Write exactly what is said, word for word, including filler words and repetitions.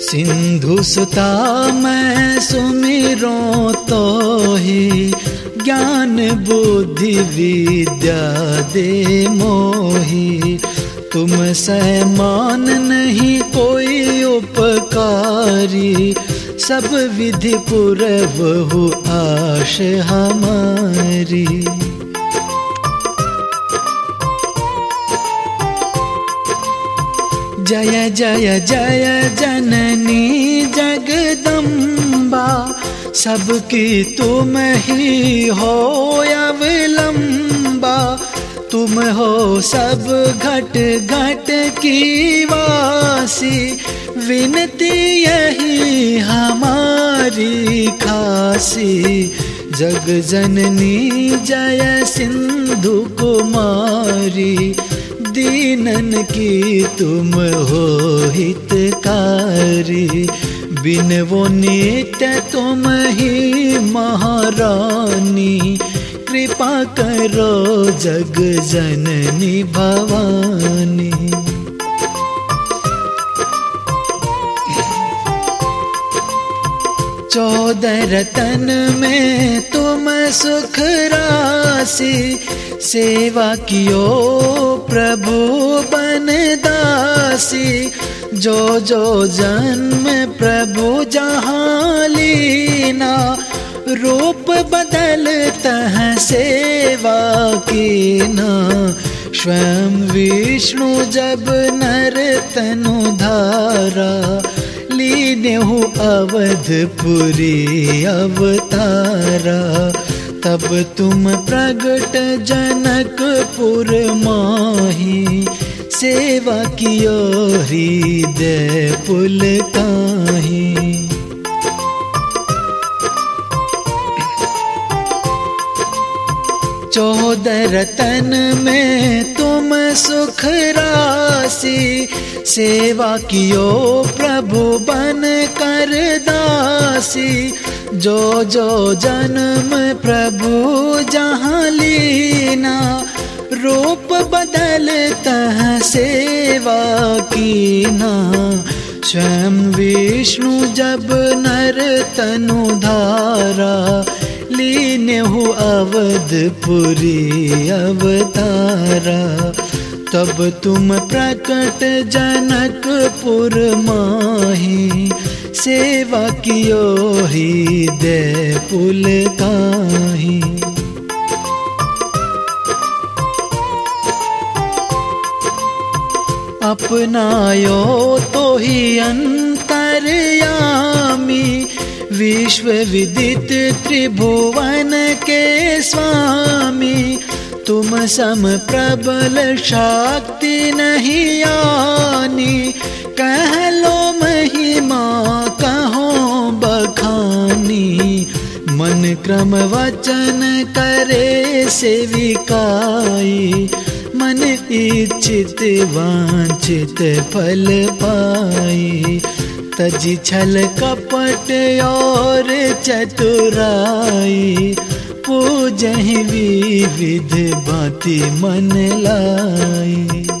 सिंधु सुता मैं सुमिरो तो ही, ज्ञान बुद्धि विद्या दे मोही। तुम समान नहीं कोई उपकारी, सब विधि पूरब आश हमारी। जय जय जय जननी जगदम्बा, सबकी तुम ही हो अवलंबा। तुम हो सब घट घट की वासी, विनती यही हमारी खासी। जग जननी जय सिंधु कुमारी, दीनन की तुम हो हितकारी। बिन वो नित्य तुम ही महारानी, कृपा करो जग जननी भवानी। चौदह रतन में तुम सुख राशि, सेवा कियो प्रभु बन दासी। जो जो जन्म प्रभु जहाँ लीना, रूप बदलता है सेवा कीना। स्वयं विष्णु जब नर तनु धारा, लीनेहु अवधपुरी अवतारा। तब तुम प्रगट जनकपुर माही, सेवा कियो हृदय पुलकाही। चौदह रतन में तुम सुख राशि, सेवा कियो प्रभु बन कर दासी। जो जो जन्म प्रभु जहाँ लीना, रूप बदलता है सेवा कीना। स्वयं विष्णु जब नर तनु धारा, लीनेहु अवधपुरी अवतारा। तब तुम प्रकट जनकपुर माही, सेवा कियो हृदय पुलकाही। अपनायो तो ही अंतर्यामी, विश्व विदित त्रिभुवन के स्वामी। तुम सम प्रबल शक्ति नहीं आनी, कह लो महिमा कहो बखानी। मन क्रम वचन करे सेविकाई, मन इच्छित वांछित फल पाई। तजी छल कपट और चतुराई, पूजहि विविध भांति मन लाई।